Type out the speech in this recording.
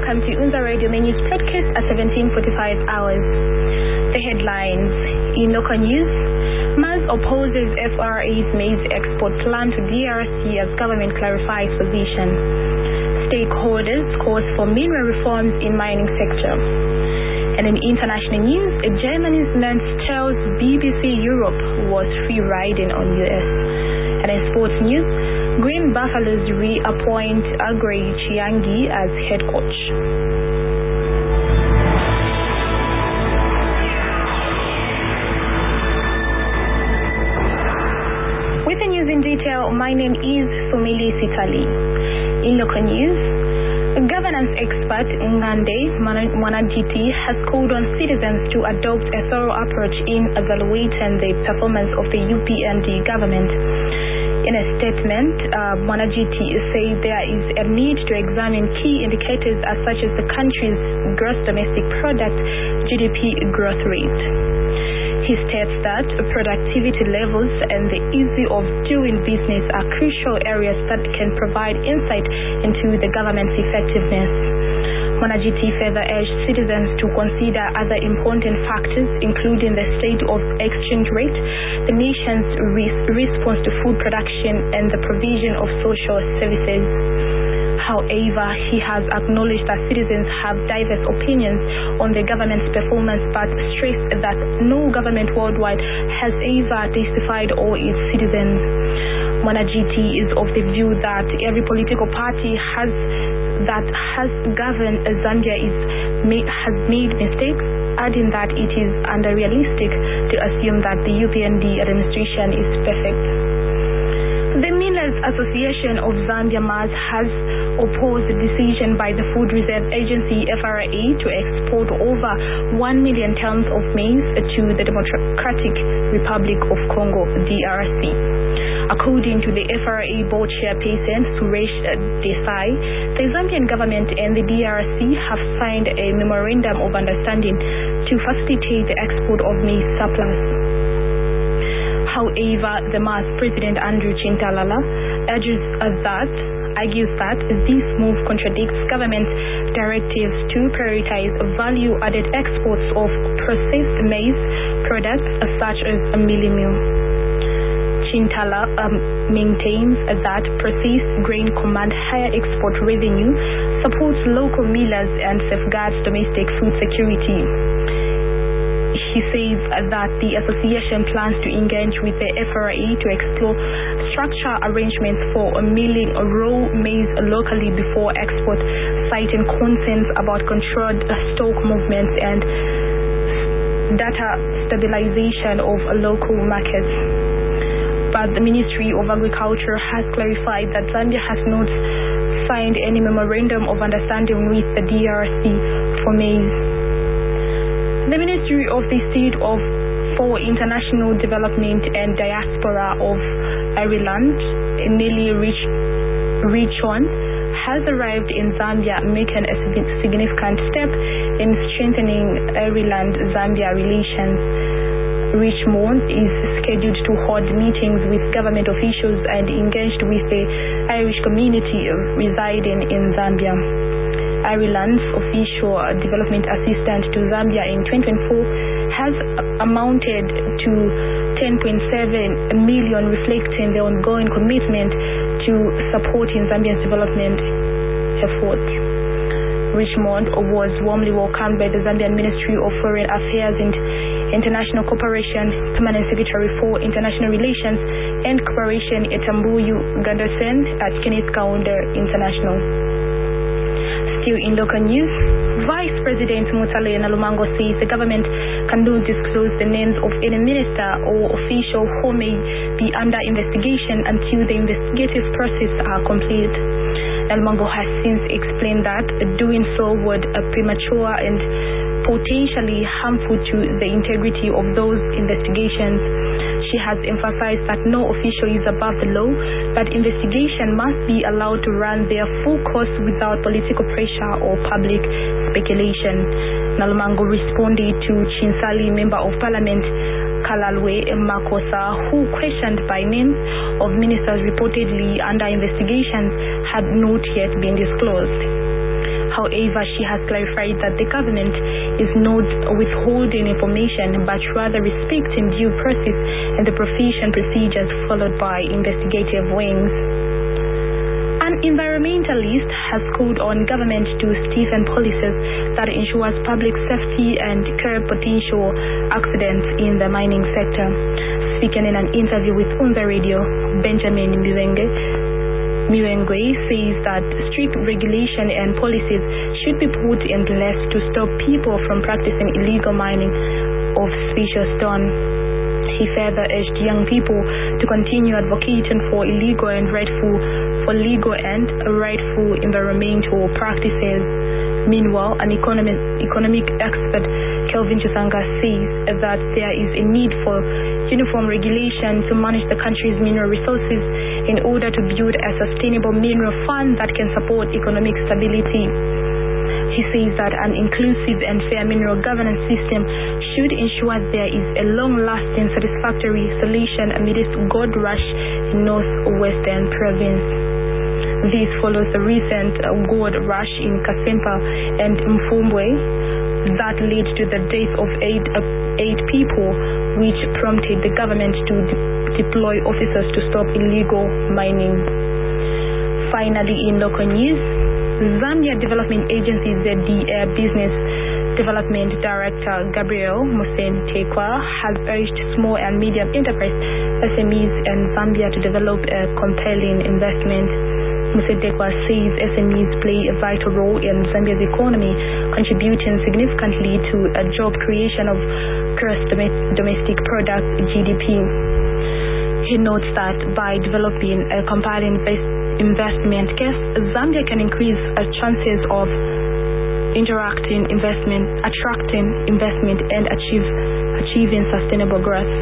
welcome to Unza Radio News broadcast at 17:45 hours. The headlines in local news: MAS opposes FRA's maize export plan to DRC as government clarifies position. Stakeholders calls for mineral reforms in mining sector. And in international news, Germany's Nantes tells BBC Europe was free riding on US. And in sports news, Green Buffaloes reappoint Aggrey Chiangi as head coach. With the news in detail, my name is Sumili Sitali. In local news, governance expert Ngande Mwanajiti has called on citizens to adopt a thorough approach in evaluating the performance of the UPND government. In a statement, Mwanajiti said there is a need to examine key indicators such as the country's gross domestic product (GDP) growth rate. He states that productivity levels and the ease of doing business are crucial areas that can provide insight into the government's effectiveness. Mwanajiti further urged citizens to consider other important factors, including the state of exchange rate, the nation's response to food production, and the provision of social services. However, he has acknowledged that citizens have diverse opinions on the government's performance, but stressed that no government worldwide has ever testified all its citizens. Mwanajiti is of the view that every political party that has governed Zambia has made mistakes, adding that it is unrealistic to assume that the UPND administration is perfect. The Millers Association of Zambia MAS has opposed the decision by the Food Reserve Agency FRA to export over 1 million tons of maize to the Democratic Republic of Congo, DRC. According to the FRA board chairperson Suresh Desai, the Zambian government and the DRC have signed a memorandum of understanding to facilitate the export of maize surplus. However, the MAS president Andrew Chintalala argues that this move contradicts government directives to prioritize value-added exports of processed maize products such as mielie meal. Chintala maintains that processed grain command higher export revenue, supports local millers, and safeguards domestic food security. He says that the association plans to engage with the FRA to explore structural arrangements for milling raw maize locally before export, citing concerns about controlled stock movements and data stabilization of local markets. But the Ministry of Agriculture has clarified that Zambia has not signed any memorandum of understanding with the DRC for maize. The Ministry of the State for International Development and Diaspora of Ireland, Nelly Richon, has arrived in Zambia, making a significant step in strengthening Ireland-Zambia relations. Richmond is scheduled to hold meetings with government officials and engaged with the Irish community residing in Zambia. Ireland's official development assistance to Zambia in 2024 has amounted to 10.7 million, reflecting the ongoing commitment to supporting Zambia's development efforts. Richmond was warmly welcomed by the Zambian Ministry of Foreign Affairs and International Cooperation, Permanent Secretary for International Relations and Cooperation Etambuyu Gunderson at Kenneth Kaunda International. Still in local news, Vice President Mutale Nalumango says the government cannot disclose the names of any minister or official who may be under investigation until the investigative process are complete. Nalumango has since explained that doing so would be premature and potentially harmful to the integrity of those investigations. She has emphasized that no official is above the law, but investigation must be allowed to run their full course without political pressure or public speculation. Nalumango responded to Chinsali Member of Parliament Kalalwe Makosa, who questioned by names of ministers reportedly under investigation had not yet been disclosed. However, she has clarified that the government is not withholding information but rather respecting due process and the proficient procedures followed by investigative wings. An environmentalist has called on government to stiffen policies that ensures public safety and curb potential accidents in the mining sector. Speaking in an interview with Unza Radio, Benjamin Miwengwe says that strict regulation and policies should be put in place to stop people from practicing illegal mining of special stone. He further urged young people to continue advocating for legal and rightful environmental practices. Meanwhile, an economic expert, Kelvin Chisanga, says that there is a need for uniform regulation to manage the country's mineral resources in order to build a sustainable mineral fund that can support economic stability. He says that an inclusive and fair mineral governance system should ensure there is a long-lasting, satisfactory solution amidst gold rush in northwestern province. This follows the recent gold rush in Kasempa and Mfumbwe that led to the death of eight people, which prompted the government to deploy officers to stop illegal mining. Finally, in local news, Zambia Development Agency ZDA Business Development Director Gabriel Musentekwa has urged small and medium enterprise SMEs in Zambia to develop a compelling investment. Musentekwa says SMEs play a vital role in Zambia's economy, contributing significantly to a job creation of gross domestic product (GDP). He notes that by developing a compelling investment case, Zambia can increase chances of attracting investment and achieving sustainable growth.